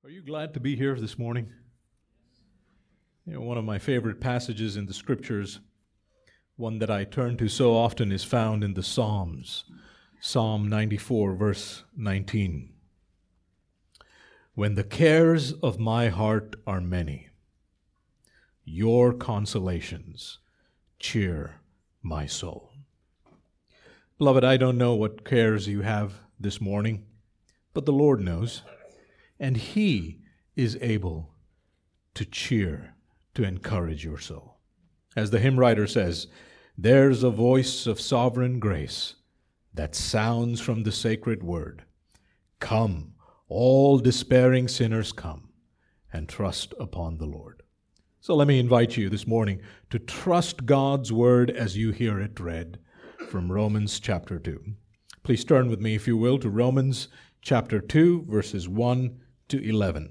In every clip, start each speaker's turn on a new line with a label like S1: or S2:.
S1: Are you glad to be here this morning? One of my favorite passages in the Scriptures, one that I turn to so often, is found in the Psalms. Psalm 94, verse 19. When the cares of my heart are many, your consolations cheer my soul. Beloved, I don't know what cares you have this morning, but the Lord knows. And He is able to cheer, to encourage your soul. As the hymn writer says, there's a voice of sovereign grace that sounds from the sacred word. Come, all despairing sinners, come and trust upon the Lord. So let me invite you this morning to trust God's word as you hear it read from Romans chapter 2. Please turn with me, if you will, to Romans chapter 2, verses 1 to 11.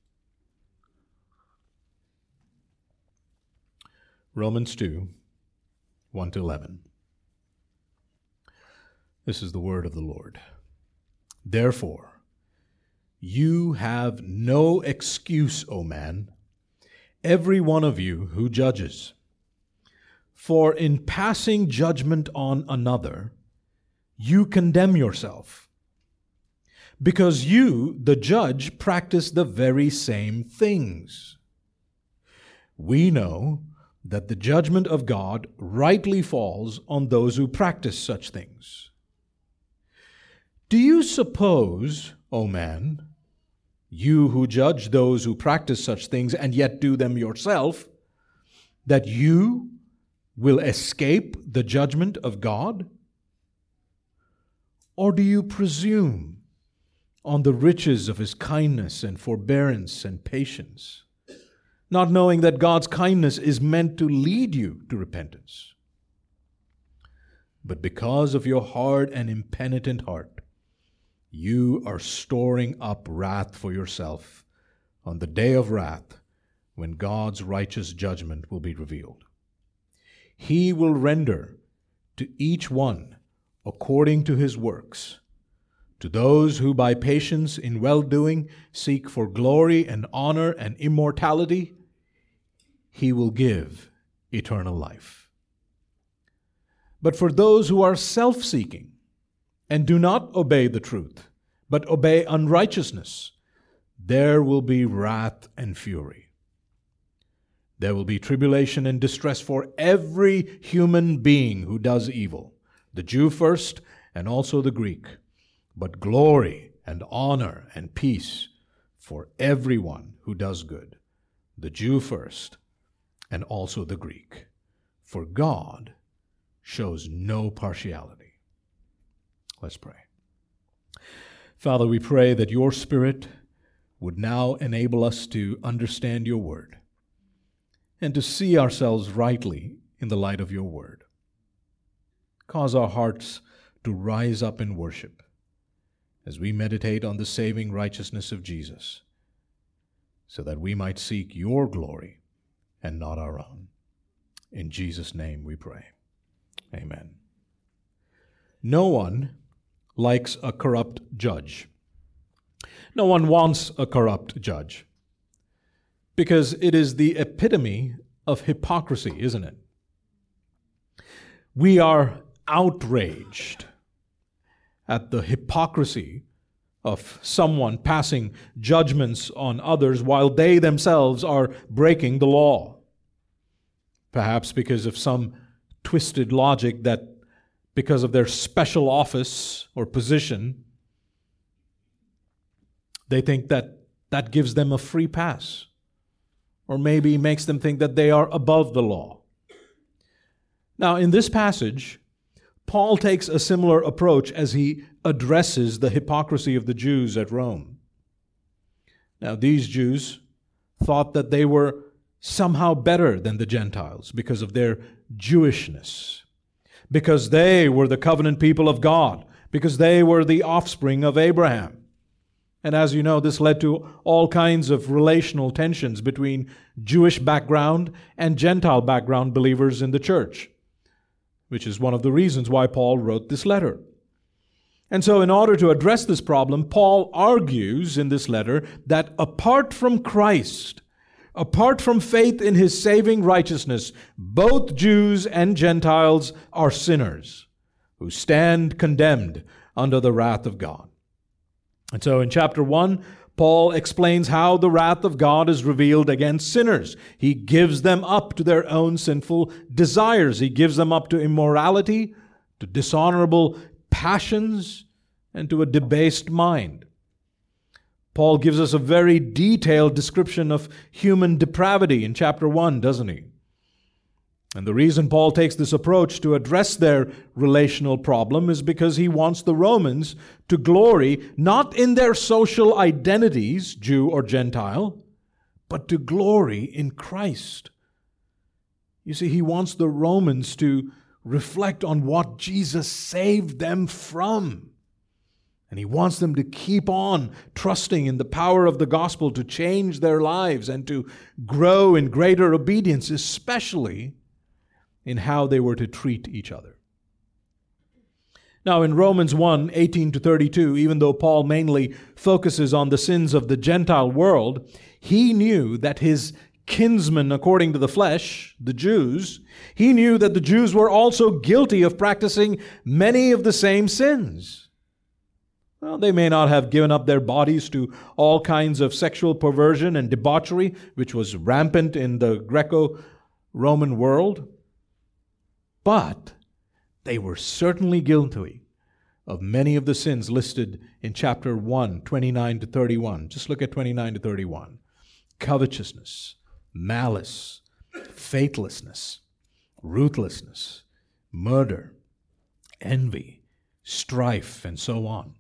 S1: Romans 2, 1 to 11. This is the word of the Lord. Therefore, you have no excuse, O man, every one of you who judges. For in passing judgment on another, you condemn yourself, because you, the judge, practice the very same things. We know that the judgment of God rightly falls on those who practice such things. Do you suppose, O man, you who judge those who practice such things and yet do them yourself, that you will escape the judgment of God? Or do you presume on the riches of His kindness and forbearance and patience, not knowing that God's kindness is meant to lead you to repentance? But because of your hard and impenitent heart, you are storing up wrath for yourself on the day of wrath, when God's righteous judgment will be revealed. He will render to each one according to his works. To those who by patience in well-doing seek for glory and honor and immortality, He will give eternal life. But for those who are self-seeking and do not obey the truth, but obey unrighteousness, there will be wrath and fury. There will be tribulation and distress for every human being who does evil, the Jew first and also the Greek, but glory and honor and peace for everyone who does good, the Jew first and also the Greek. For God shows no partiality. Let's pray. Father, we pray that your Spirit would now enable us to understand your word and to see ourselves rightly in the light of your word. Cause our hearts to rise up in worship as we meditate on the saving righteousness of Jesus, so that we might seek your glory and not our own. In Jesus' name we pray. Amen. No one likes a corrupt judge. No one wants a corrupt judge, because it is the epitome of hypocrisy, isn't it? We are outraged at the hypocrisy of someone passing judgments on others while they themselves are breaking the law. Perhaps because of some twisted logic that because of their special office or position, they think that that gives them a free pass, or maybe makes them think that they are above the law. Now, in this passage, Paul takes a similar approach as he addresses the hypocrisy of the Jews at Rome. Now, these Jews thought that they were somehow better than the Gentiles because of their Jewishness, because they were the covenant people of God, because they were the offspring of Abraham. And as you know, this led to all kinds of relational tensions between Jewish background and Gentile background believers in the church, which is one of the reasons why Paul wrote this letter. And so in order to address this problem, Paul argues in this letter that apart from Christ, apart from faith in his saving righteousness, both Jews and Gentiles are sinners who stand condemned under the wrath of God. And so in chapter 1, Paul explains how the wrath of God is revealed against sinners. He gives them up to their own sinful desires. He gives them up to immorality, to dishonorable passions, and to a debased mind. Paul gives us a very detailed description of human depravity in chapter 1, doesn't he? And the reason Paul takes this approach to address their relational problem is because he wants the Romans to glory not in their social identities, Jew or Gentile, but to glory in Christ. You see, he wants the Romans to reflect on what Jesus saved them from. And he wants them to keep on trusting in the power of the gospel to change their lives and to grow in greater obedience, especially in how they were to treat each other. Now in Romans 1, 18 to 32, even though Paul mainly focuses on the sins of the Gentile world, he knew that his kinsmen according to the flesh, the Jews, he knew that the Jews were also guilty of practicing many of the same sins. Well, they may not have given up their bodies to all kinds of sexual perversion and debauchery, which was rampant in the Greco-Roman world, but they were certainly guilty of many of the sins listed in chapter 1, 29 to 31. Just look at 29 to 31. Covetousness, malice, faithlessness, ruthlessness, murder, envy, strife, and so on.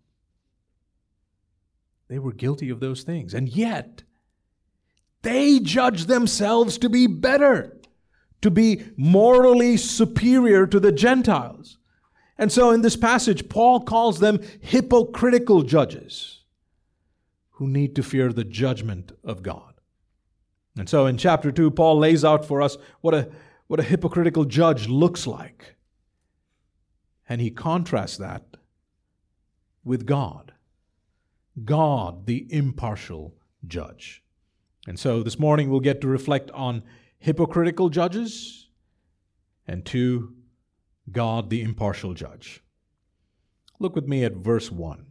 S1: They were guilty of those things, and yet they judged themselves to be better, to be morally superior to the Gentiles. And so in this passage, Paul calls them hypocritical judges who need to fear the judgment of God. And so in chapter 2, Paul lays out for us what a hypocritical judge looks like. And he contrasts that with God. God, the impartial judge. And so this morning we'll get to reflect on hypocritical judges and 2, God, the impartial judge. Look with me at verse 1.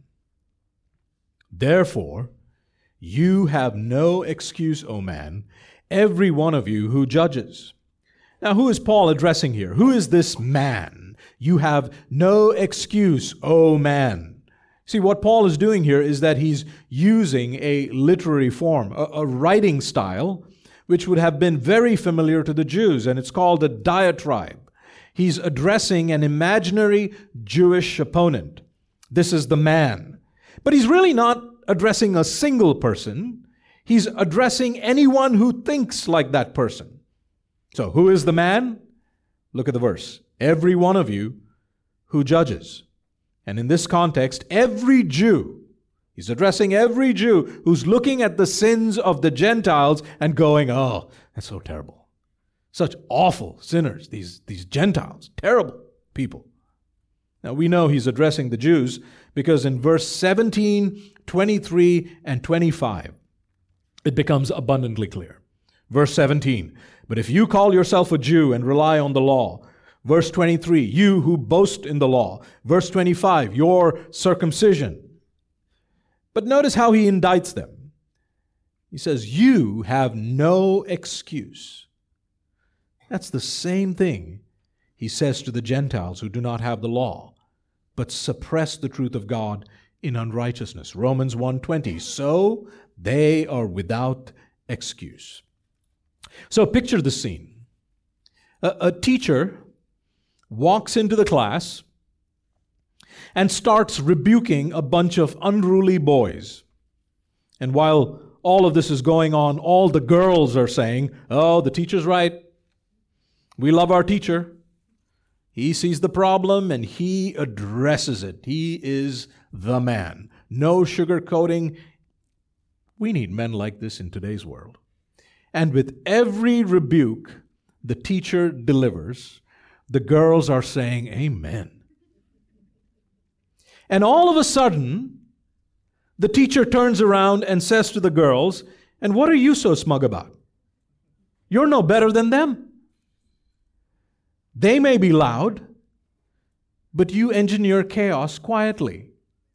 S1: Therefore, you have no excuse, O man, every one of you who judges. Now, who is Paul addressing here? Who is this man? You have no excuse, O man. See, what Paul is doing here is that he's using a literary form, a writing style, which would have been very familiar to the Jews, and it's called a diatribe. He's addressing an imaginary Jewish opponent. This is the man. But he's really not addressing a single person. He's addressing anyone who thinks like that person. So, who is the man? Look at the verse. Every one of you who judges. And in this context, every Jew, he's addressing every Jew who's looking at the sins of the Gentiles and going, oh, that's so terrible. Such awful sinners, these Gentiles, terrible people. Now we know he's addressing the Jews because in verse 17, 23, and 25, it becomes abundantly clear. Verse 17, but if you call yourself a Jew and rely on the law, verse 23, you who boast in the law. Verse 25, your circumcision. But notice how he indicts them. He says, you have no excuse. That's the same thing he says to the Gentiles who do not have the law, but suppress the truth of God in unrighteousness. Romans 1:20, so they are without excuse. So picture the scene. A teacher walks into the class and starts rebuking a bunch of unruly boys. And while all of this is going on, all the girls are saying, oh, the teacher's right. We love our teacher. He sees the problem and he addresses it. He is the man. No sugarcoating. We need men like this in today's world. And with every rebuke the teacher delivers, the girls are saying, amen. And all of a sudden, the teacher turns around and says to the girls, "And what are you so smug about? You're no better than them. They may be loud, but you engineer chaos quietly."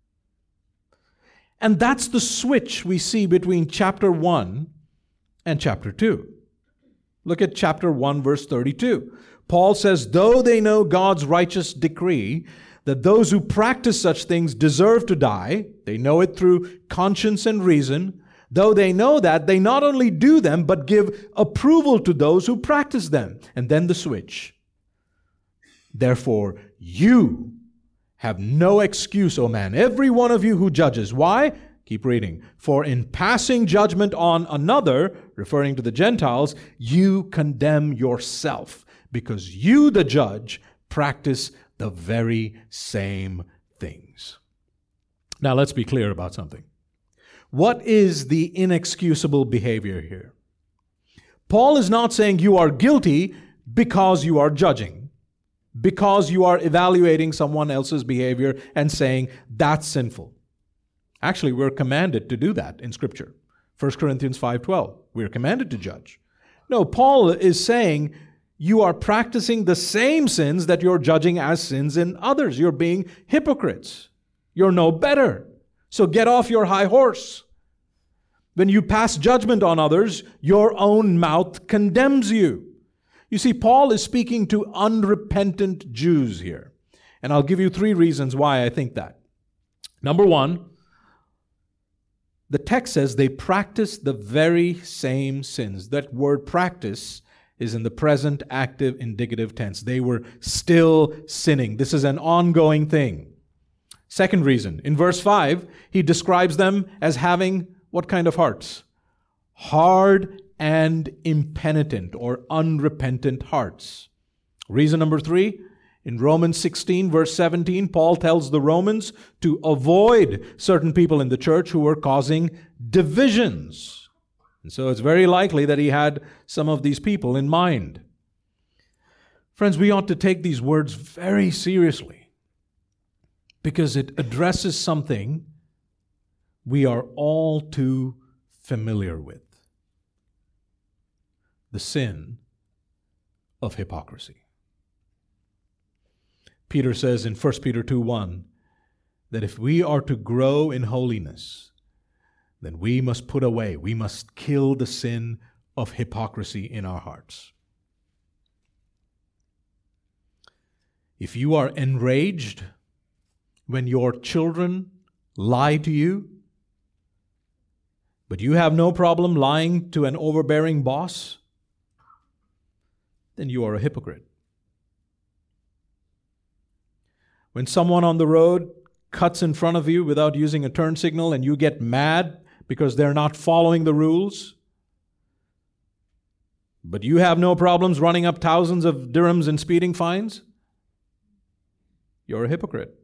S1: And that's the switch we see between chapter 1 and chapter 2. Look at chapter 1, verse 32. Paul says, "Though they know God's righteous decree that those who practice such things deserve to die," they know it through conscience and reason, "though they know that, they not only do them, but give approval to those who practice them." And then the switch. "Therefore, you have no excuse, O man, every one of you who judges." Why? Keep reading. "For in passing judgment on another," referring to the Gentiles, "you condemn yourself, because you, the judge, practice the very same things." Now let's be clear about something. What is the inexcusable behavior here? Paul is not saying you are guilty because you are judging, because you are evaluating someone else's behavior and saying that's sinful. Actually, we're commanded to do that in Scripture. 1 Corinthians 5:12, we're commanded to judge. No, Paul is saying you are practicing the same sins that you're judging as sins in others. You're being hypocrites. You're no better. So get off your high horse. When you pass judgment on others, your own mouth condemns you. You see, Paul is speaking to unrepentant Jews here. And I'll give you 3 reasons why I think that. Number 1, the text says they practice the very same sins. That word practice is in the present active indicative tense. They were still sinning. This is an ongoing thing. Second reason, in verse 5, he describes them as having what kind of hearts? Hard and impenitent or unrepentant hearts. Reason number 3, in Romans 16, verse 17, Paul tells the Romans to avoid certain people in the church who were causing divisions. And so it's very likely that he had some of these people in mind. Friends, we ought to take these words very seriously because it addresses something we are all too familiar with: the sin of hypocrisy. Peter says in 1 Peter 2:1 that if we are to grow in holiness, then we must put away, we must kill the sin of hypocrisy in our hearts. If you are enraged when your children lie to you, but you have no problem lying to an overbearing boss, then you are a hypocrite. When someone on the road cuts in front of you without using a turn signal and you get mad because they're not following the rules, but you have no problems running up thousands of dirhams in speeding fines, you're a hypocrite.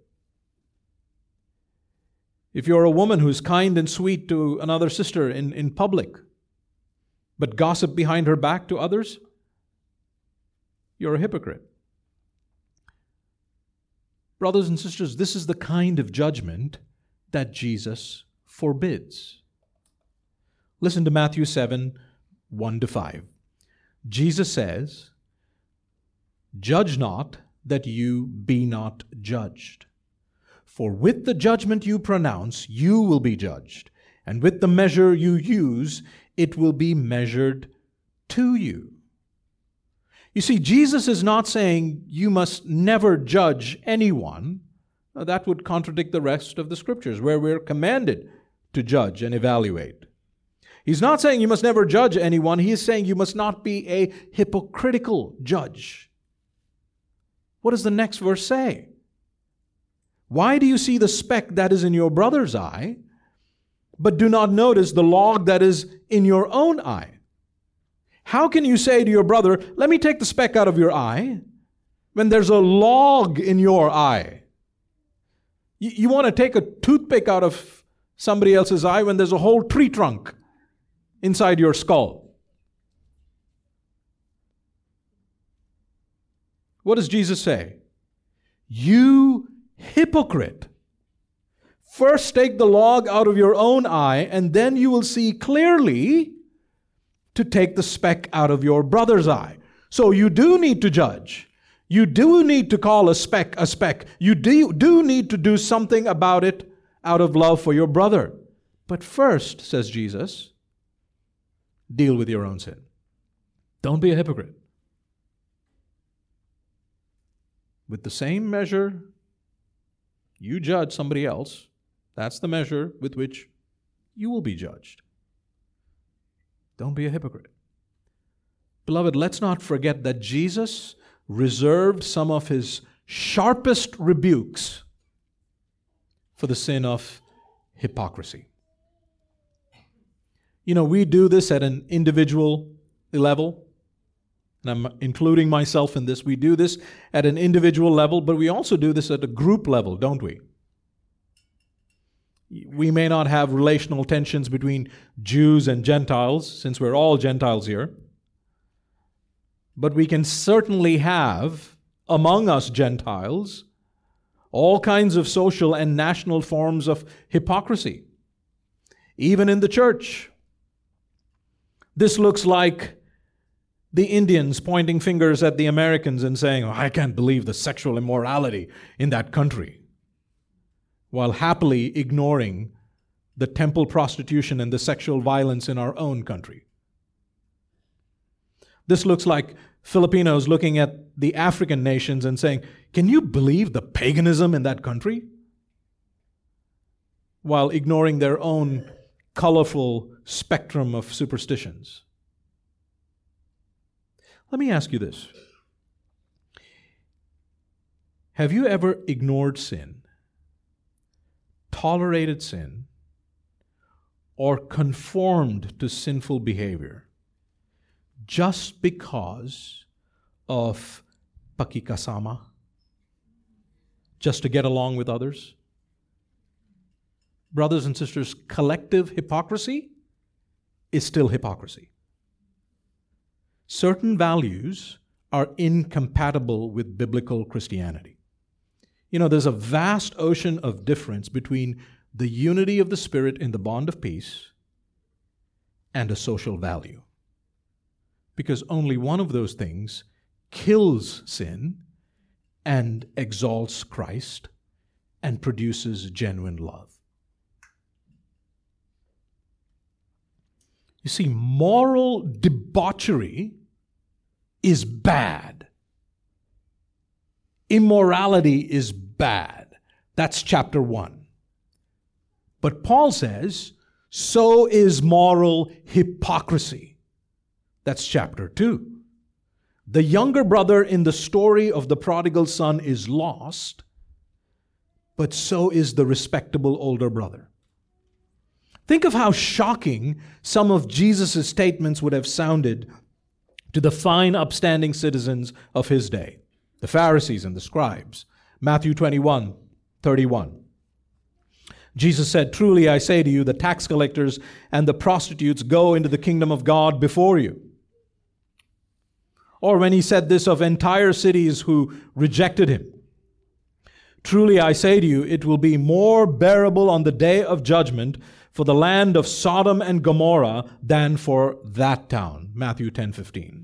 S1: If you're a woman who's kind and sweet to another sister in public, but gossip behind her back to others, you're a hypocrite. Brothers and sisters, this is the kind of judgment that Jesus forbids. Listen to Matthew 7, 1-5. Jesus says, "Judge not, that you be not judged. For with the judgment you pronounce, you will be judged, and with the measure you use, it will be measured to you." You see, Jesus is not saying you must never judge anyone. Now, that would contradict the rest of the Scriptures, where we're commanded to judge and evaluate. He's not saying you must never judge anyone. He is saying you must not be a hypocritical judge. What does the next verse say? "Why do you see the speck that is in your brother's eye, but do not notice the log that is in your own eye? How can you say to your brother, 'Let me take the speck out of your eye,' when there's a log in your eye?" You want to take a toothpick out of somebody else's eye when there's a whole tree trunk inside your skull. What does Jesus say? "You hypocrite. First take the log out of your own eye, and then you will see clearly to take the speck out of your brother's eye. So you do need to judge. You do need to call a speck a speck. You do need to do something about it out of love for your brother. But first, says Jesus, deal with your own sin. Don't be a hypocrite. With the same measure you judge somebody else, that's the measure with which you will be judged. Don't be a hypocrite. Beloved, let's not forget that Jesus reserved some of his sharpest rebukes for the sin of hypocrisy. You know, we do this at an individual level, and I'm including myself in this. We do this at an individual level, but we also do this at a group level, don't we? We may not have relational tensions between Jews and Gentiles, since we're all Gentiles here. But we can certainly have, among us Gentiles, all kinds of social and national forms of hypocrisy. Even in the church. This looks like the Indians pointing fingers at the Americans and saying, "Oh, I can't believe the sexual immorality in that country," while happily ignoring the temple prostitution and the sexual violence in our own country. This looks like Filipinos looking at the African nations and saying, "Can you believe the paganism in that country?" while ignoring their own colorful spectrum of superstitions. Let me ask you this. Have you ever ignored sin, tolerated sin, or conformed to sinful behavior just because of pakikasama, just to get along with others? Brothers and sisters, collective hypocrisy is still hypocrisy. Certain values are incompatible with biblical Christianity. You know, there's a vast ocean of difference between the unity of the Spirit in the bond of peace and a social value. Because only one of those things kills sin and exalts Christ and produces genuine love. You see, moral debauchery is bad. Immorality is bad. That's chapter 1. But Paul says, so is moral hypocrisy. That's chapter 2. The younger brother in the story of the prodigal son is lost, but so is the respectable older brother. Think of how shocking some of Jesus' statements would have sounded to the fine, upstanding citizens of his day, the Pharisees and the scribes. Matthew 21:31. Jesus said, "Truly I say to you, the tax collectors and the prostitutes go into the kingdom of God before you." Or when he said this of entire cities who rejected him, "Truly I say to you, it will be more bearable on the day of judgment for the land of Sodom and Gomorrah than for that town." Matthew 10:15.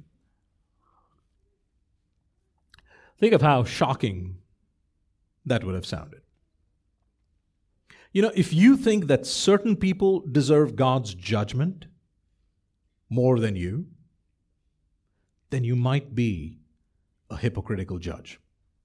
S1: Think of how shocking that would have sounded. You know, if you think that certain people deserve God's judgment more than you, then you might be a hypocritical judge.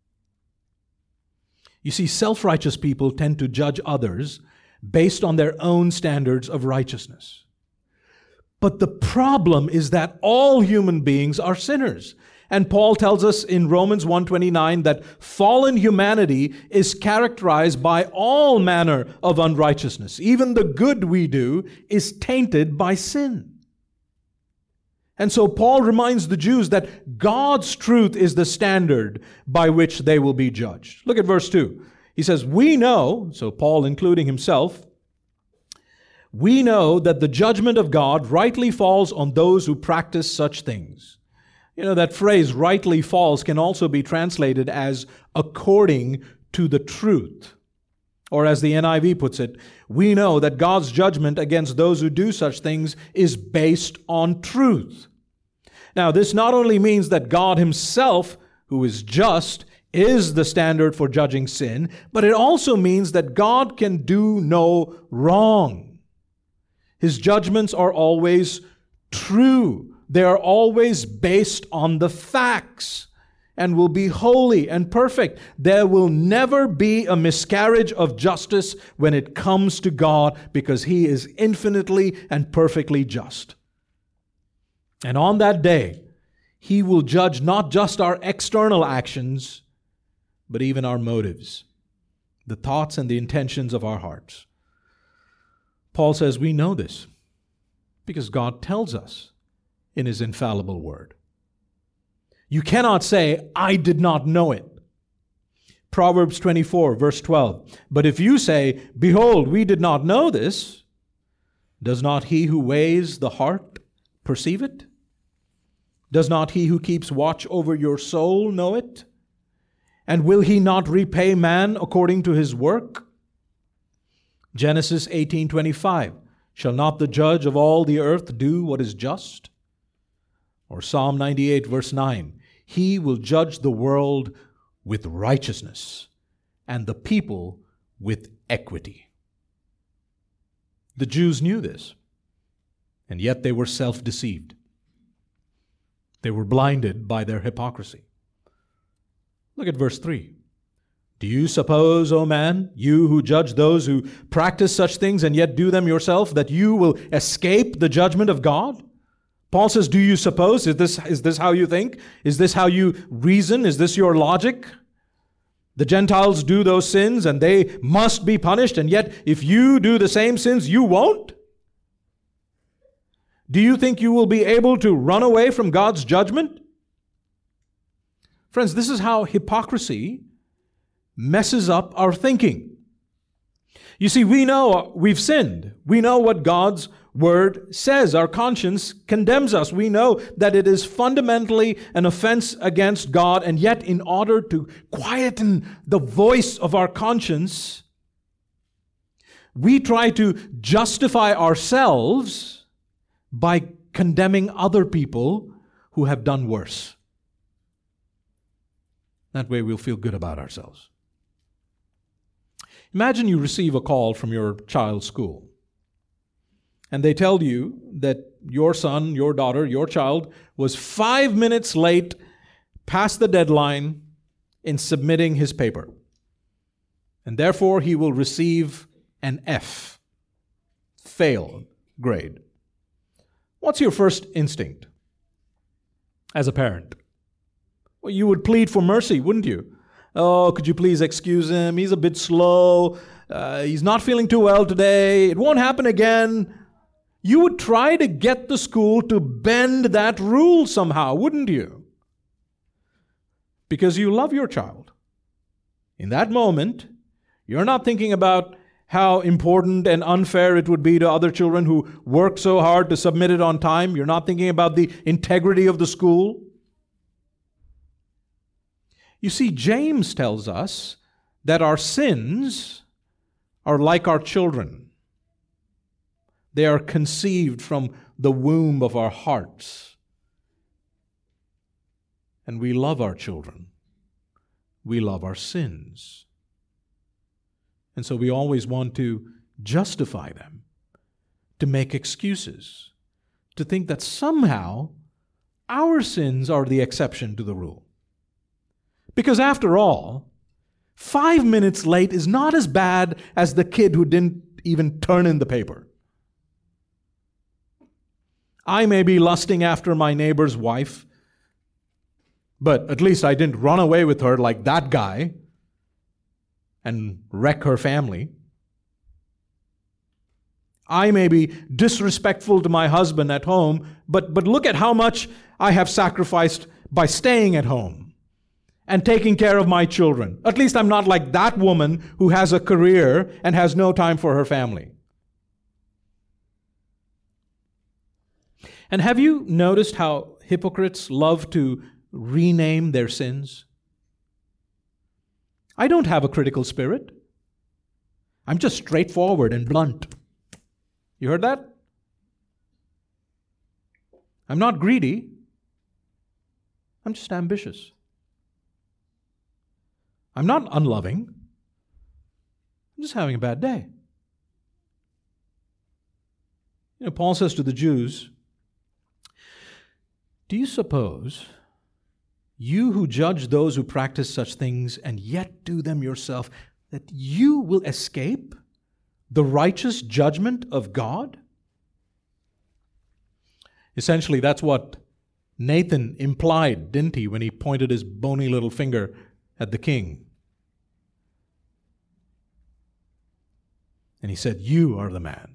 S1: You see, self-righteous people tend to judge others based on their own standards of righteousness. But the problem is that all human beings are sinners. And Paul tells us in Romans 1:29 that fallen humanity is characterized by all manner of unrighteousness. Even the good we do is tainted by sin. And so Paul reminds the Jews that God's truth is the standard by which they will be judged. Look at verse 2. He says, "We know," so Paul including himself, "we know that the judgment of God rightly falls on those who practice such things." You know, that phrase, rightly falls, can also be translated as according to the truth. Or as the NIV puts it, we know that God's judgment against those who do such things is based on truth. Now, this not only means that God Himself, who is just, is the standard for judging sin, but it also means that God can do no wrong. His judgments are always true. They are always based on the facts and will be holy and perfect. There will never be a miscarriage of justice when it comes to God, because He is infinitely and perfectly just. And on that day, He will judge not just our external actions, but even our motives, the thoughts and the intentions of our hearts. Paul says we know this because God tells us in His infallible word. You cannot say, I did not know it. Proverbs 24, verse 12. But if you say, behold, we did not know this, does not He who weighs the heart perceive it? Does not He who keeps watch over your soul know it? And will He not repay man according to his work? Genesis 18:25. Shall not the judge of all the earth do what is just? Or Psalm 98, verse 9. He will judge the world with righteousness and the people with equity. The Jews knew this, and yet they were self-deceived. They were blinded by their hypocrisy. Look at verse 3. Do you suppose, O man, you who judge those who practice such things and yet do them yourself, that you will escape the judgment of God? Paul says, do you suppose? Is this how you think? Is this how you reason? Is this your logic? The Gentiles do those sins and they must be punished, and yet if you do the same sins, you won't? Do you think you will be able to run away from God's judgment? Friends, this is how hypocrisy messes up our thinking. You see, we know we've sinned. We know what God's Word says. Our conscience condemns us. We know that it is fundamentally an offense against God, and yet in order to quieten the voice of our conscience, we try to justify ourselves by condemning other people who have done worse. That way we'll feel good about ourselves. Imagine you receive a call from your child's school, and they tell you that your son, your daughter, your child was 5 minutes late past the deadline in submitting his paper, and therefore he will receive an F, fail grade. What's your first instinct as a parent? Well, you would plead for mercy, wouldn't you? Oh, could you please excuse him? He's a bit slow. He's not feeling too well today. It won't happen again. You would try to get the school to bend that rule somehow, wouldn't you? Because you love your child. In that moment, you're not thinking about how important and unfair it would be to other children who work so hard to submit it on time. You're not thinking about the integrity of the school. You see, James tells us that our sins are like our children. They are conceived from the womb of our hearts. And we love our children. We love our sins. And so we always want to justify them, to make excuses, to think that somehow our sins are the exception to the rule. Because after all, 5 minutes late is not as bad as the kid who didn't even turn in the paper. I may be lusting after my neighbor's wife, but at least I didn't run away with her like that guy and wreck her family. I may be disrespectful to my husband at home, but look at how much I have sacrificed by staying at home and taking care of my children. At least I'm not like that woman who has a career and has no time for her family. And have you noticed how hypocrites love to rename their sins? I don't have a critical spirit. I'm just straightforward and blunt. You heard that? I'm not greedy. I'm just ambitious. I'm not unloving. I'm just having a bad day. Paul says to the Jews, do you suppose you who judge those who practice such things and yet do them yourself, that you will escape the righteous judgment of God? Essentially, that's what Nathan implied, didn't he, when he pointed his bony little finger at the king. And he said, you are the man.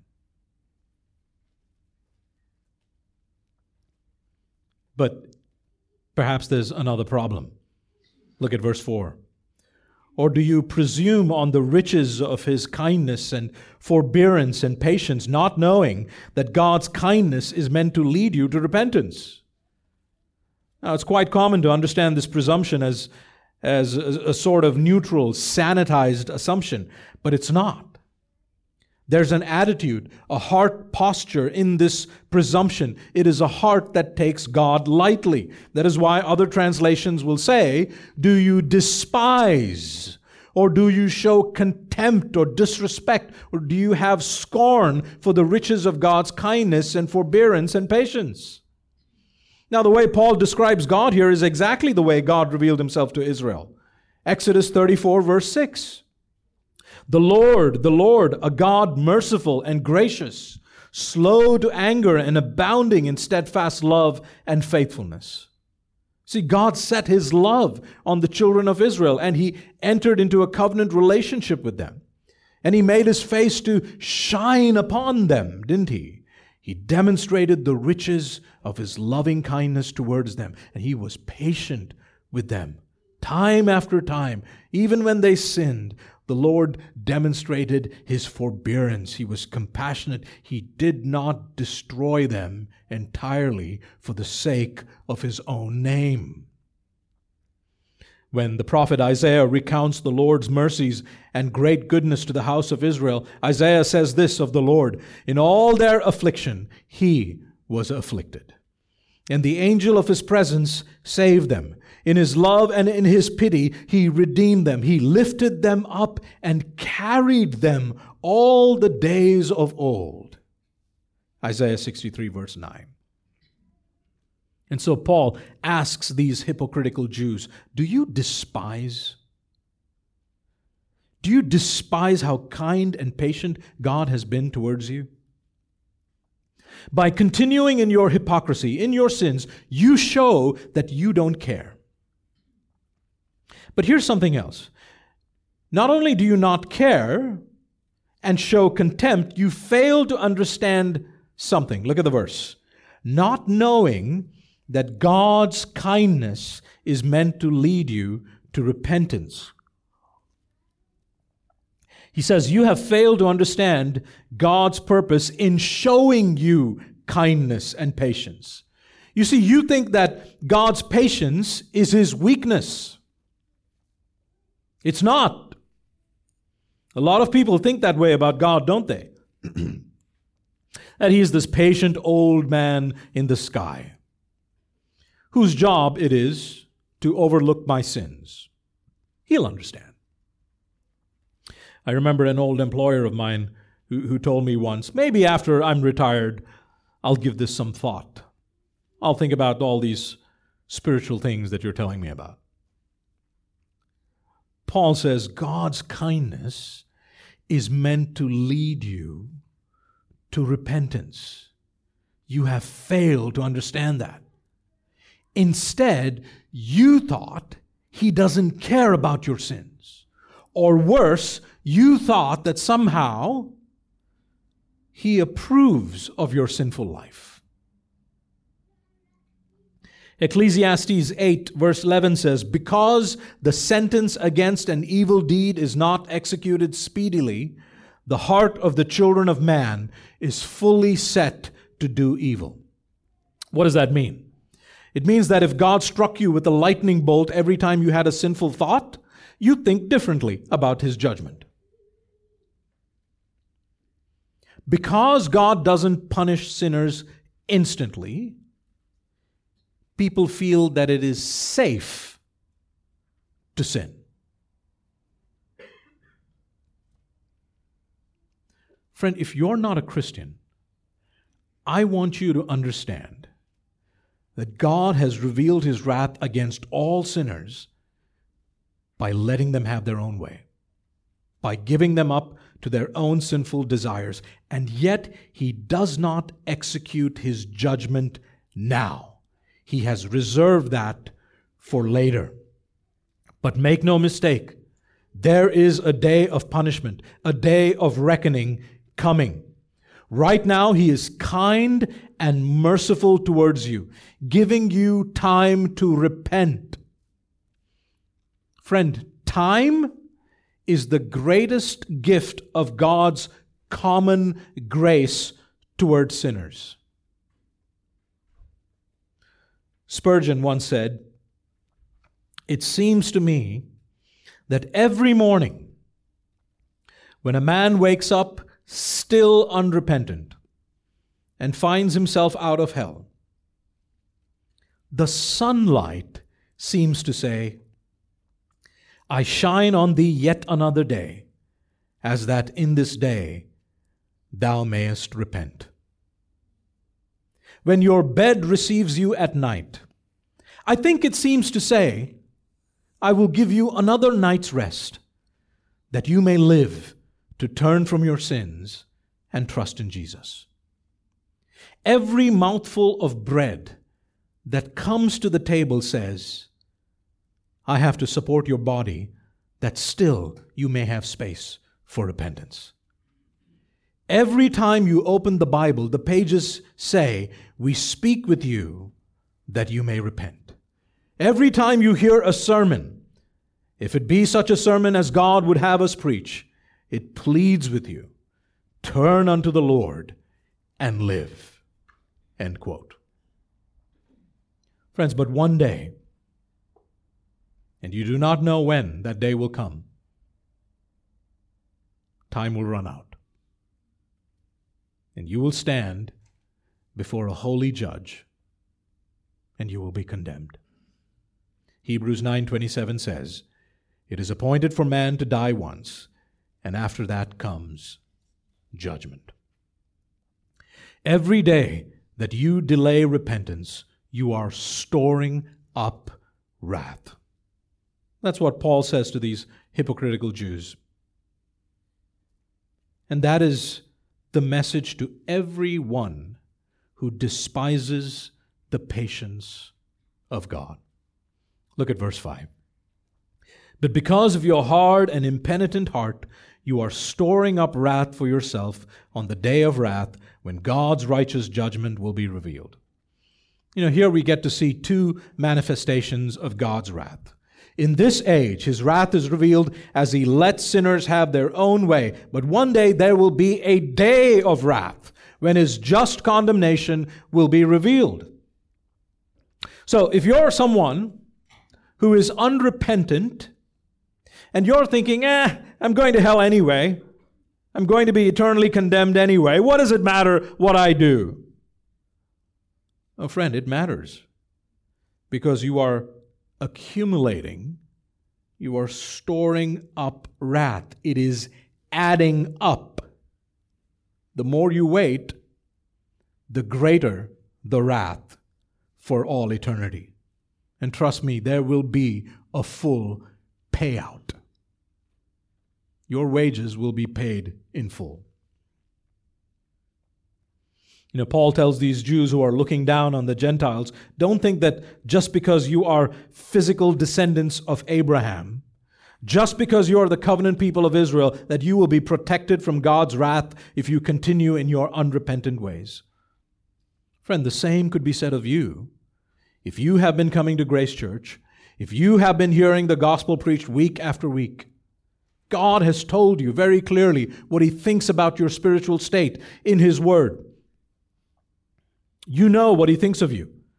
S1: But perhaps there's another problem. Look at verse 4. Or do you presume on the riches of his kindness and forbearance and patience, not knowing that God's kindness is meant to lead you to repentance? Now, it's quite common to understand this presumption as a sort of neutral, sanitized assumption, but it's not. There's an attitude, a heart posture in this presumption. It is a heart that takes God lightly. That is why other translations will say, do you despise, or do you show contempt or disrespect, or do you have scorn for the riches of God's kindness and forbearance and patience? Now, the way Paul describes God here is exactly the way God revealed himself to Israel. Exodus 34, verse 6. The Lord, a God merciful and gracious, slow to anger and abounding in steadfast love and faithfulness. See, God set his love on the children of Israel, and he entered into a covenant relationship with them. And he made his face to shine upon them, didn't he? He demonstrated the riches of his loving kindness towards them, and he was patient with them. Time after time, even when they sinned, the Lord demonstrated his forbearance. He was compassionate. He did not destroy them entirely for the sake of his own name. When the prophet Isaiah recounts the Lord's mercies and great goodness to the house of Israel, Isaiah says this of the Lord, in all their affliction, he was afflicted. And the angel of his presence saved them. In his love and in his pity, he redeemed them. He lifted them up and carried them all the days of old. Isaiah 63, verse 9. And so Paul asks these hypocritical Jews, do you despise? Do you despise how kind and patient God has been towards you? By continuing in your hypocrisy, in your sins, you show that you don't care. But here's something else. Not only do you not care and show contempt, you fail to understand something. Look at the verse. Not knowing that God's kindness is meant to lead you to repentance. He says, you have failed to understand God's purpose in showing you kindness and patience. You see, you think that God's patience is his weakness. It's not. A lot of people think that way about God, don't they? That he is this patient old man in the sky, whose job it is to overlook my sins. He'll understand. I remember an old employer of mine who told me once, maybe after I'm retired, I'll give this some thought. I'll think about all these spiritual things that you're telling me about. Paul says God's kindness is meant to lead you to repentance. You have failed to understand that. Instead, you thought he doesn't care about your sins. Or worse, you thought that somehow he approves of your sinful life. Ecclesiastes 8 verse 11 says, because the sentence against an evil deed is not executed speedily, the heart of the children of man is fully set to do evil. What does that mean? It means that if God struck you with a lightning bolt every time you had a sinful thought, you'd think differently about his judgment. because God doesn't punish sinners instantly, people feel that it is safe to sin. Friend, if you're not a Christian, I want you to understand that God has revealed His wrath against all sinners by letting them have their own way, by giving them up to their own sinful desires, and yet He does not execute His judgment now. He has reserved that for later. But make no mistake, there is a day of punishment, a day of reckoning coming. Right now, He is kind and merciful towards you, giving you time to repent. Friend, time is the greatest gift of God's common grace towards sinners. Spurgeon once said, "It seems to me that every morning when a man wakes up still unrepentant and finds himself out of hell, the sunlight seems to say, 'I shine on thee yet another day, as that in this day thou mayest repent.' When your bed receives you at night, I think it seems to say, 'I will give you another night's rest, that you may live to turn from your sins and trust in Jesus.' Every mouthful of bread that comes to the table says, 'I have to support your body, that still you may have space for repentance.' Every time you open the Bible, the pages say, 'We speak with you that you may repent.' Every time you hear a sermon, if it be such a sermon as God would have us preach, it pleads with you, 'Turn unto the Lord and live.'" End quote. Friends, but one day, and you do not know when that day will come, time will run out. And you will stand before a holy judge, and you will be condemned. Hebrews 9:27 says, "It is appointed for man to die once, and after that comes judgment." Every day that you delay repentance, you are storing up wrath. That's what Paul says to these hypocritical Jews. And that is the message to everyone who despises the patience of God. Look at verse 5. "But because of your hard and impenitent heart, you are storing up wrath for yourself on the day of wrath, when God's righteous judgment will be revealed." Here we get to see two manifestations of God's wrath. In this age, His wrath is revealed as He lets sinners have their own way. But one day there will be a day of wrath when His just condemnation will be revealed. So if you're someone who is unrepentant and you're thinking, I'm going to hell anyway, I'm going to be eternally condemned anyway, what does it matter what I do? Oh, friend, it matters, because you are accumulating, you are storing up wrath. It is adding up. The more you wait, the greater the wrath for all eternity. And trust me, there will be a full payout. Your wages will be paid in full. Paul tells these Jews who are looking down on the Gentiles, don't think that just because you are physical descendants of Abraham, just because you are the covenant people of Israel, that you will be protected from God's wrath if you continue in your unrepentant ways. Friend, the same could be said of you. If you have been coming to Grace Church, if you have been hearing the gospel preached week after week, God has told you very clearly what He thinks about your spiritual state in His Word. You know what He thinks of you.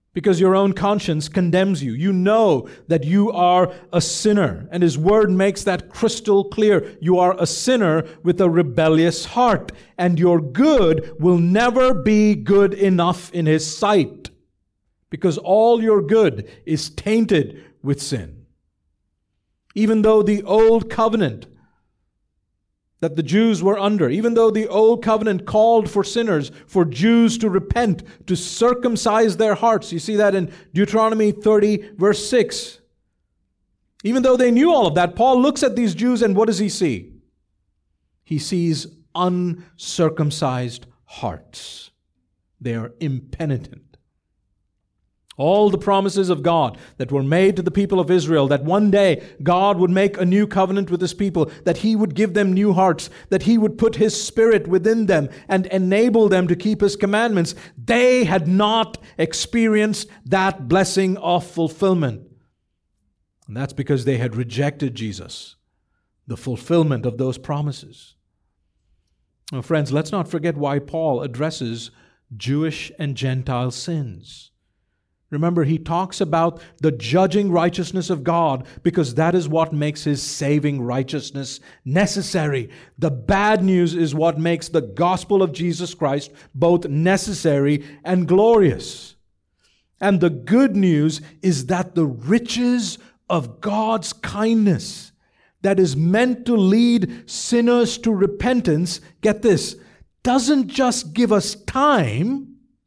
S1: because your own conscience condemns you. You know that you are a sinner, and His Word makes that crystal clear. You are a sinner with a rebellious heart, and your good will never be good enough in His sight, because all your good is tainted with sin. Even though the old covenant that the Jews were under, even though the old covenant called for sinners, for Jews to repent, to circumcise their hearts. You see that in Deuteronomy 30, verse 6. Even though they knew all of that, Paul looks at these Jews and what does he see? He sees uncircumcised hearts. They are impenitent. All the promises of God that were made to the people of Israel, that one day God would make a new covenant with His people, that He would give them new hearts, that He would put His Spirit within them and enable them to keep His commandments, they had not experienced that blessing of fulfillment. And that's because they had rejected Jesus, the fulfillment of those promises. Now, friends, let's not forget why Paul addresses Jewish and Gentile sins. Remember, he talks about the judging righteousness of God because that is what makes His saving righteousness necessary. The bad news is what makes the gospel of Jesus Christ both necessary and glorious. And the good news is that the riches of God's kindness that is meant to lead sinners to repentance, get this, doesn't just give us time,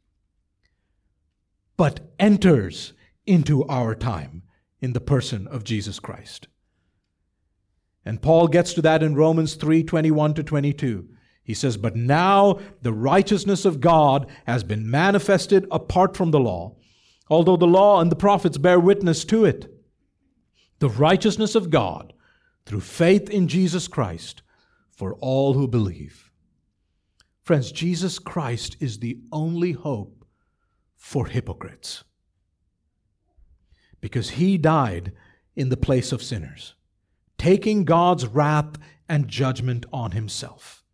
S1: but enters into our time in the person of Jesus Christ. And Paul gets to that in Romans 3:21-22. He says, "But now the righteousness of God has been manifested apart from the law, although the law and the prophets bear witness to it. The righteousness of God through faith in Jesus Christ for all who believe." Friends, Jesus Christ is the only hope for hypocrites, because He died in the place of sinners, taking God's wrath and judgment on Himself.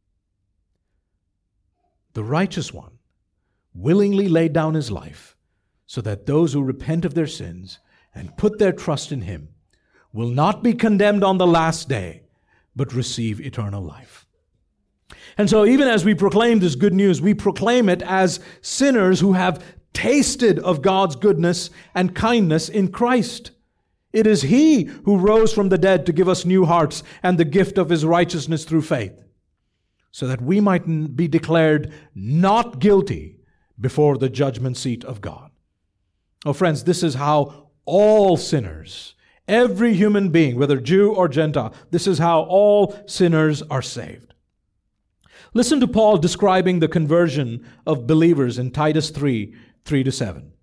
S1: The righteous one willingly laid down His life so that those who repent of their sins and put their trust in Him will not be condemned on the last day, but receive eternal life. And so even as we proclaim this good news, we proclaim it as sinners who have tasted of God's goodness and kindness in Christ. It is He who rose from the dead to give us new hearts and the gift of His righteousness through faith, so that we might be declared not guilty before the judgment seat of God. Oh, friends, this is how all sinners, every human being, whether Jew or Gentile, this is how all sinners are saved. Listen to Paul describing the conversion of believers in Titus 3:3-7.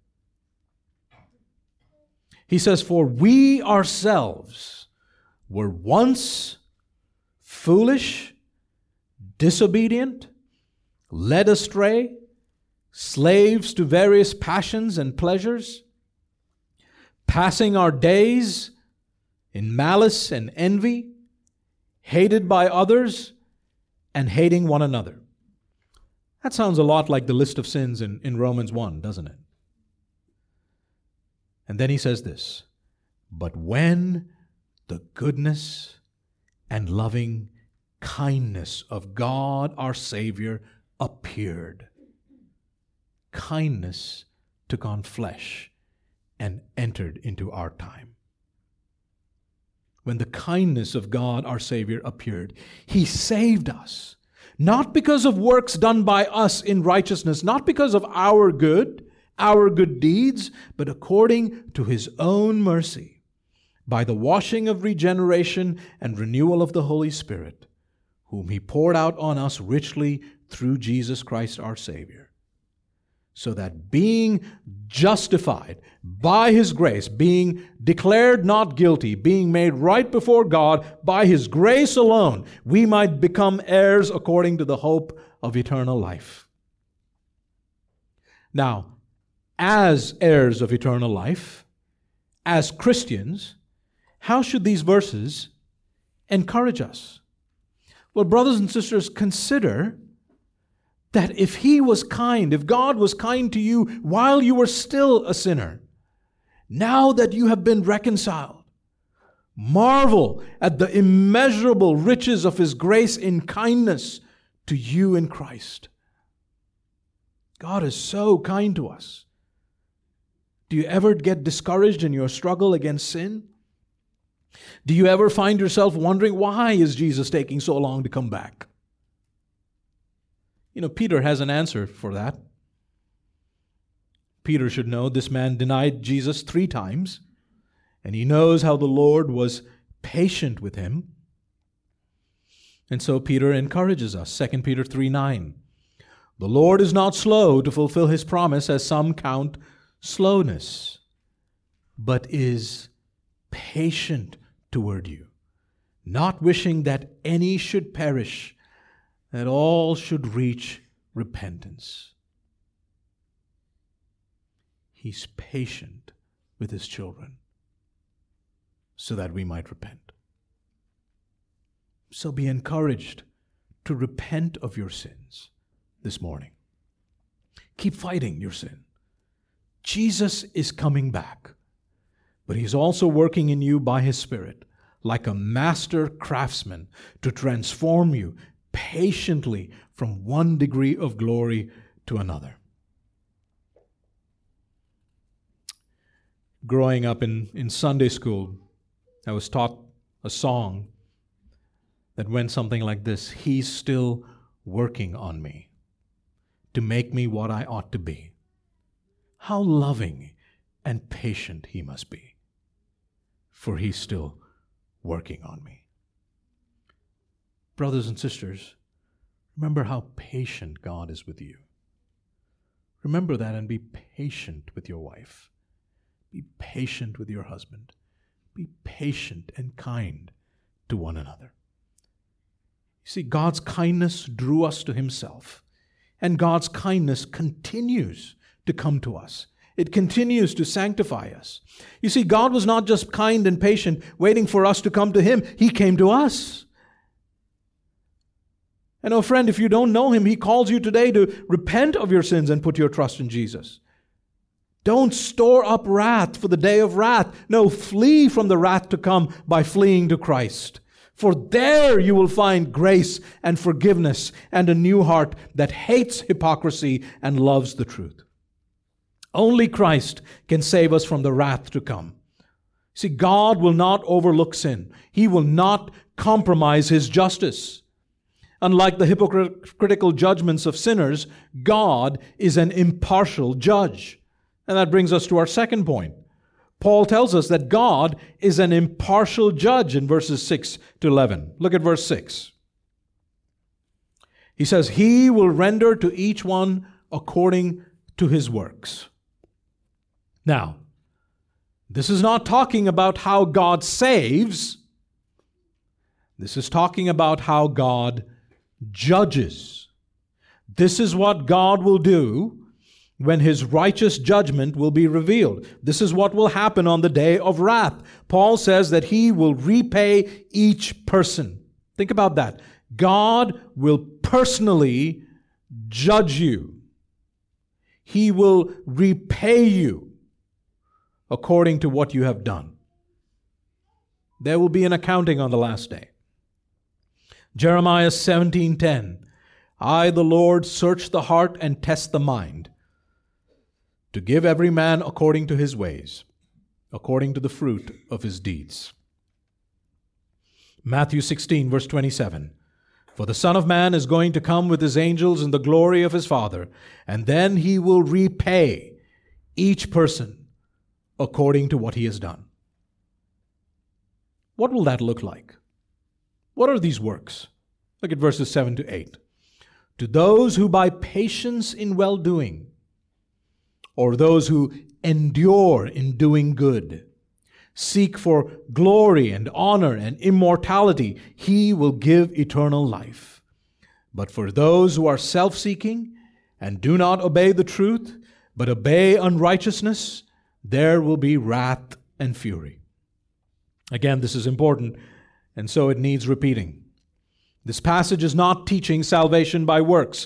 S1: He says, "For we ourselves were once foolish, disobedient, led astray, slaves to various passions and pleasures, passing our days in malice and envy, hated by others, and hating one another." That sounds a lot like the list of sins in Romans 1, doesn't it? And then he says this, "But when the goodness and loving kindness of God our Savior appeared," kindness took on flesh and entered into our time. When the kindness of God our Savior appeared, He saved us, not because of works done by us in righteousness, not because of our good deeds, but according to His own mercy, by the washing of regeneration and renewal of the Holy Spirit, whom He poured out on us richly through Jesus Christ our Savior, so that being justified by His grace, being declared not guilty, being made right before God by His grace alone, we might become heirs according to the hope of eternal life. Now, as heirs of eternal life, as Christians, how should these verses encourage us? Well, brothers and sisters, consider that if He was kind, if God was kind to you while you were still a sinner, now that you have been reconciled, marvel at the immeasurable riches of His grace in kindness to you in Christ. God is so kind to us. Do you ever get discouraged in your struggle against sin? Do you ever find yourself wondering, why is Jesus taking so long to come back? Peter has an answer for that. Peter should know this man denied Jesus 3 times, and he knows how the Lord was patient with him. And so Peter encourages us, 2 Peter 3:9. The Lord is not slow to fulfill His promise, as some count slowness, but is patient toward you, not wishing that any should perish, that all should reach repentance. He's patient with His children so that we might repent. So be encouraged to repent of your sins this morning. Keep fighting your sin. Jesus is coming back, but He's also working in you by His Spirit like a master craftsman to transform you patiently from one degree of glory to another. Growing up in Sunday school, I was taught a song that went something like this: He's still working on me to make me what I ought to be. How loving and patient He must be, for He's still working on me. Brothers and sisters, remember how patient God is with you. Remember that and be patient with your wife. Be patient with your husband. Be patient and kind to one another. You see, God's kindness drew us to Himself, and God's kindness continues to come to us. It continues to sanctify us. You see, God was not just kind and patient, waiting for us to come to Him. He came to us. And oh friend, if you don't know Him, He calls you today to repent of your sins and put your trust in Jesus. Don't store up wrath for the day of wrath. No, flee from the wrath to come by fleeing to Christ. For there you will find grace and forgiveness and a new heart that hates hypocrisy and loves the truth. Only Christ can save us from the wrath to come. See, God will not overlook sin. He will not compromise His justice. Unlike the hypocritical judgments of sinners, God is an impartial judge. And that brings us to our second point. Paul tells us that God is an impartial judge in verses 6 to 11. Look at verse 6. He says, He will render to each one according to his works. Now, this is not talking about how God saves. This is talking about how God judges. This is what God will do when His righteous judgment will be revealed. This is what will happen on the day of wrath. Paul says that He will repay each person. Think about that. God will personally judge you. He will repay you according to what you have done. There will be an accounting on the last day. Jeremiah 17:10, I, the Lord, search the heart and test the mind, to give every man according to his ways, according to the fruit of his deeds. Matthew 16, verse 27, for the Son of Man is going to come with His angels in the glory of His Father, and then He will repay each person according to what he has done. What will that look like? What are these works? Look at verses 7 to 8. To those who by patience in well-doing, or those who endure in doing good, seek for glory and honor and immortality, He will give eternal life. But for those who are self-seeking and do not obey the truth, but obey unrighteousness, there will be wrath and fury. Again, this is important, and so it needs repeating. This passage is not teaching salvation by works,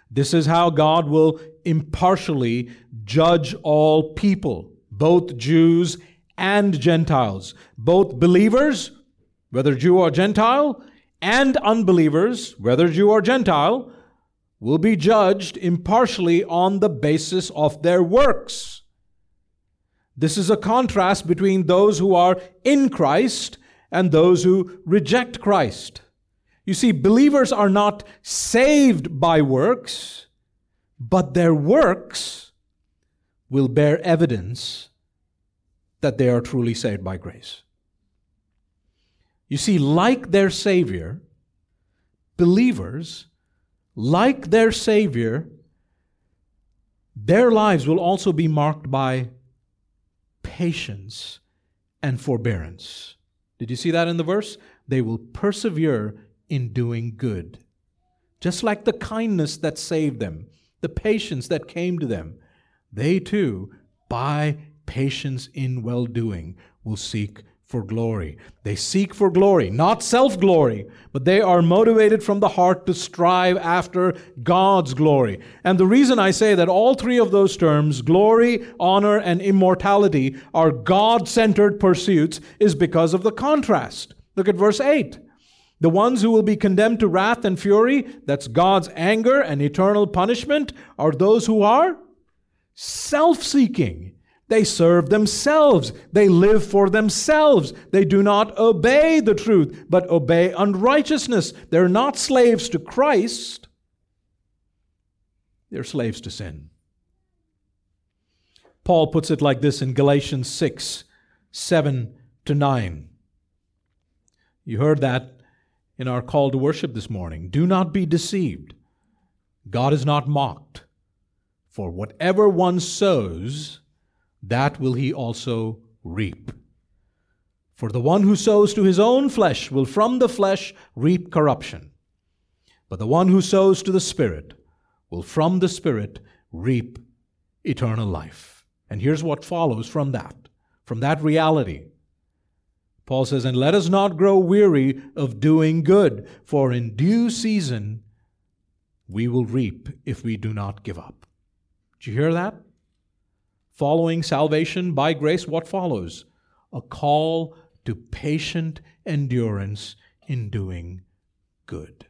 S1: This is how God will impartially judge all people, both Jews and Gentiles, both believers, whether Jew or Gentile, and unbelievers, whether Jew or Gentile, will be judged impartially on the basis of their works. This is a contrast between those who are in Christ and those who reject Christ. You see, believers are not saved by works, but their works will bear evidence that they are truly saved by grace. You see, like their Savior, believers, like their Savior, their lives will also be marked by patience and forbearance. Did you see that in the verse? They will persevere in doing good. Just like the kindness that saved them, the patience that came to them, they too, by patience in well-doing, will seek for glory. They seek for glory, not self-glory, but they are motivated from the heart to strive after God's glory. And the reason I say that all three of those terms, glory, honor, and immortality, are God-centered pursuits is because of the contrast. Look at verse 8. The ones who will be condemned to wrath and fury, that's God's anger and eternal punishment, are those who are self-seeking. They serve themselves. They live for themselves. They do not obey the truth, but obey unrighteousness. They're not slaves to Christ. They're slaves to sin. Paul puts it like this in Galatians 6, 7-9. You heard that in our call to worship this morning. Do not be deceived. God is not mocked. For whatever one sows, that will he also reap. For the one who sows to his own flesh will from the flesh reap corruption. But the one who sows to the Spirit will from the Spirit reap eternal life. And here's what follows from that reality. Paul says, and let us not grow weary of doing good, for in due season we will reap if we do not give up. Did you hear that? Following salvation by grace, what follows? A call to patient endurance in doing good.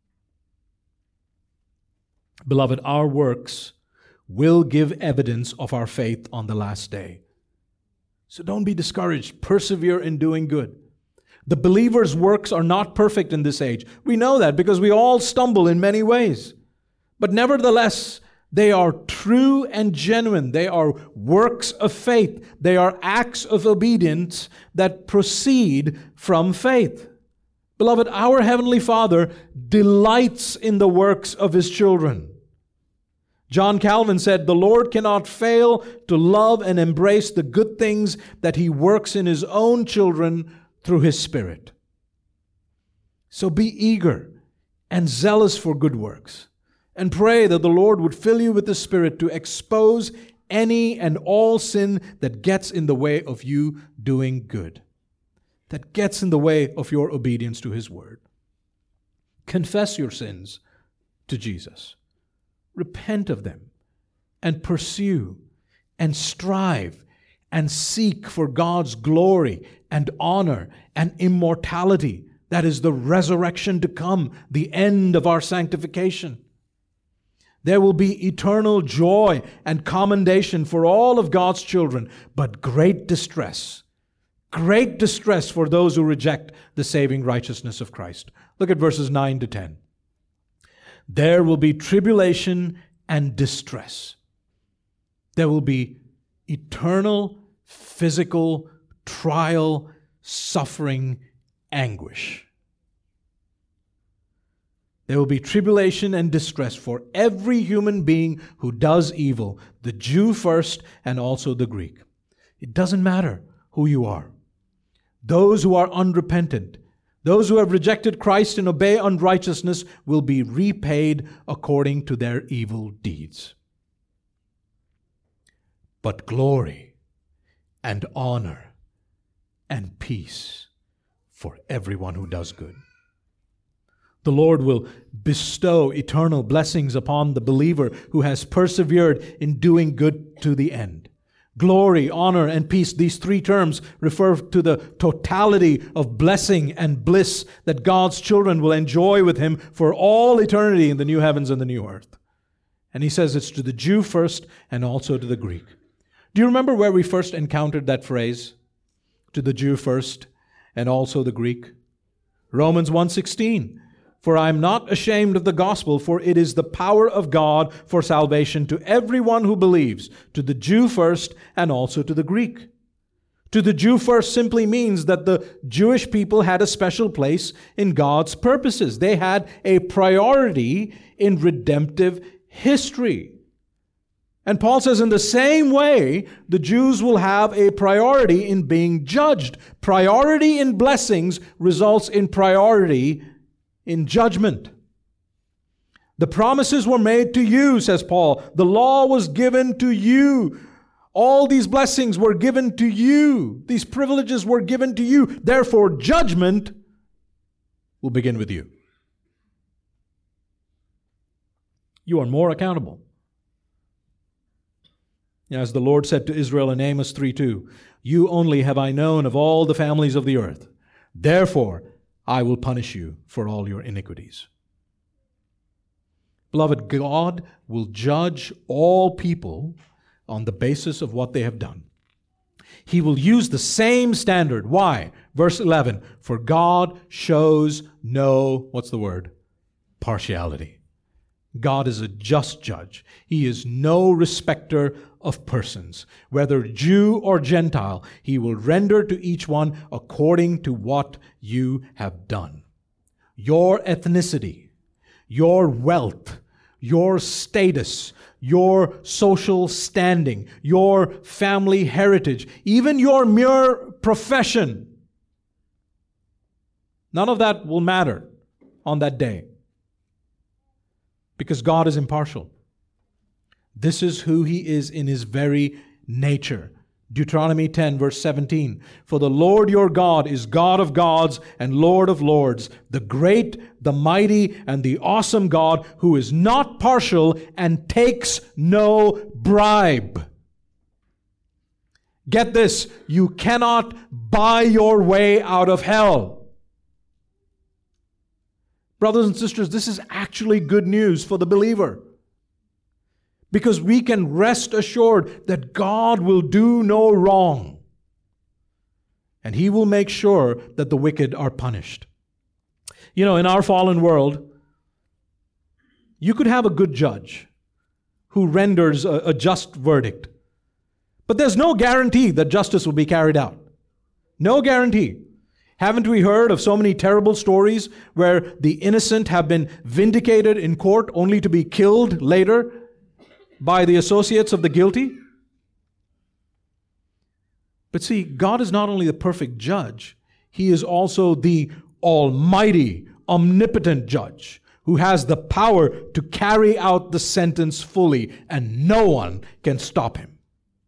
S1: Beloved, our works will give evidence of our faith on the last day. So don't be discouraged. Persevere in doing good. The believer's works are not perfect in this age. We know that because we all stumble in many ways. But nevertheless, they are true and genuine. They are works of faith. They are acts of obedience that proceed from faith. Beloved, our Heavenly Father delights in the works of His children. John Calvin said, the Lord cannot fail to love and embrace the good things that He works in His own children through His Spirit. So be eager and zealous for good works. And pray that the Lord would fill you with the Spirit to expose any and all sin that gets in the way of you doing good, that gets in the way of your obedience to His Word. Confess your sins to Jesus. Repent of them and pursue and strive and seek for God's glory and honor and immortality. That is the resurrection to come, the end of our sanctification. There will be eternal joy and commendation for all of God's children, but great distress for those who reject the saving righteousness of Christ. Look at verses 9-10. There will be tribulation and distress. There will be eternal physical trial, suffering, anguish. There will be tribulation and distress for every human being who does evil, the Jew first and also the Greek. It doesn't matter who you are. Those who are unrepentant, those who have rejected Christ and obey unrighteousness will be repaid according to their evil deeds. But glory and honor and peace for everyone who does good. The Lord will bestow eternal blessings upon the believer who has persevered in doing good to the end. Glory, honor, and peace, these three terms refer to the totality of blessing and bliss that God's children will enjoy with Him for all eternity in the new heavens and the new earth. And He says it's to the Jew first and also to the Greek. Do you remember where we first encountered that phrase? To the Jew first and also the Greek? Romans 1:16. For I am not ashamed of the gospel, for it is the power of God for salvation to everyone who believes, to the Jew first and also to the Greek. To the Jew first simply means that the Jewish people had a special place in God's purposes. They had a priority in redemptive history. And Paul says in the same way, the Jews will have a priority in being judged. Priority in blessings results in priority in judgment. The promises were made to you, says Paul. The law was given to you. All these blessings were given to you. These privileges were given to you. Therefore, judgment will begin with you. You are more accountable. As the Lord said to Israel in Amos 3:2, you only have I known of all the families of the earth. Therefore, I will punish you for all your iniquities. Beloved, God will judge all people on the basis of what they have done. He will use the same standard. Why? Verse 11, for God shows no, what's the word? Partiality. God is a just judge. He is no respecter of persons. Whether Jew or Gentile, He will render to each one according to what you have done. Your ethnicity, your wealth, your status, your social standing, your family heritage, even your mere profession, none of that will matter on that day. Because God is impartial. This is who He is in His very nature. Deuteronomy 10 verse 17. For the Lord your God is God of gods and Lord of lords, the great, the mighty, and the awesome God who is not partial and takes no bribe. Get this, you cannot buy your way out of hell. Brothers and sisters, this is actually good news for the believer. Because we can rest assured that God will do no wrong. And He will make sure that the wicked are punished. You know, in our fallen world, you could have a good judge who renders a just verdict. But there's no guarantee that justice will be carried out. No guarantee. Haven't we heard of so many terrible stories where the innocent have been vindicated in court only to be killed later by the associates of the guilty? But see, God is not only the perfect judge, He is also the almighty, omnipotent judge who has the power to carry out the sentence fully, and no one can stop Him.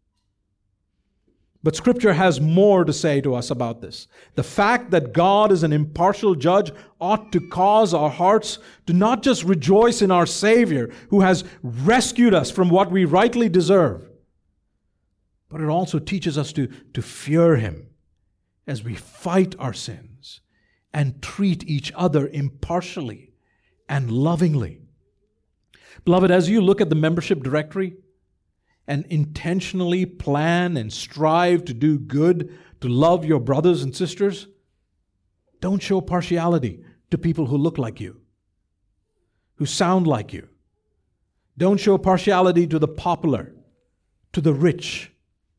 S1: But Scripture has more to say to us about this. The fact that God is an impartial judge ought to cause our hearts to not just rejoice in our Savior, who has rescued us from what we rightly deserve, but it also teaches us to fear Him as we fight our sins and treat each other impartially and lovingly. Beloved, as you look at the membership directory, and intentionally plan and strive to do good, to love your brothers and sisters, don't show partiality to people who look like you, who sound like you. Don't show partiality to the popular, to the rich.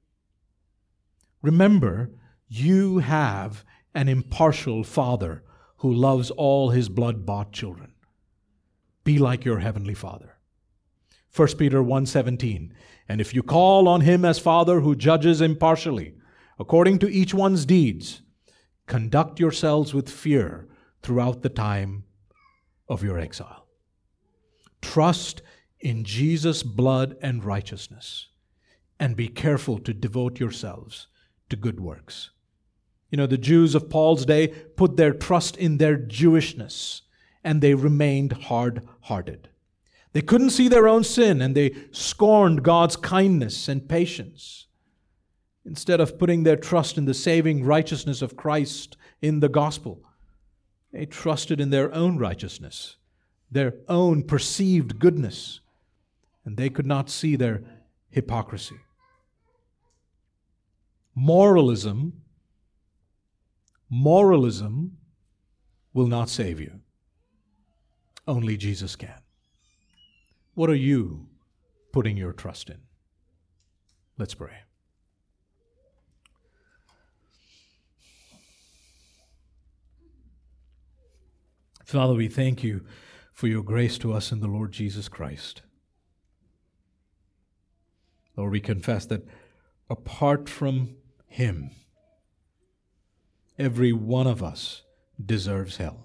S1: Remember, you have an impartial Father who loves all His blood-bought children. Be like your Heavenly Father. 1 Peter 1:17, and if you call on Him as Father who judges impartially, according to each one's deeds, conduct yourselves with fear throughout the time of your exile. Trust in Jesus' blood and righteousness, and be careful to devote yourselves to good works. You know, the Jews of Paul's day put their trust in their Jewishness and they remained hard-hearted. They couldn't see their own sin, and they scorned God's kindness and patience. Instead of putting their trust in the saving righteousness of Christ in the gospel, they trusted in their own righteousness, their own perceived goodness, and they could not see their hypocrisy. Moralism will not save you. Only Jesus can. What are you putting your trust in? Let's pray. Father, we thank you for your grace to us in the Lord Jesus Christ. Lord, we confess that apart from Him, every one of us deserves hell.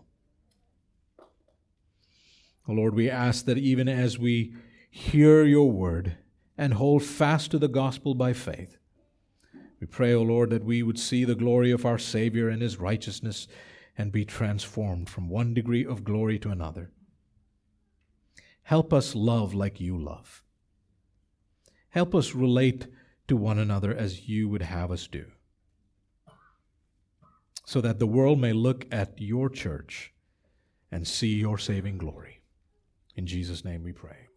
S1: Oh Lord, we ask that even as we hear your word and hold fast to the gospel by faith, we pray, O Lord, that we would see the glory of our Savior and His righteousness and be transformed from one degree of glory to another. Help us love like you love. Help us relate to one another as you would have us do, so that the world may look at your church and see your saving glory. In Jesus' name we pray.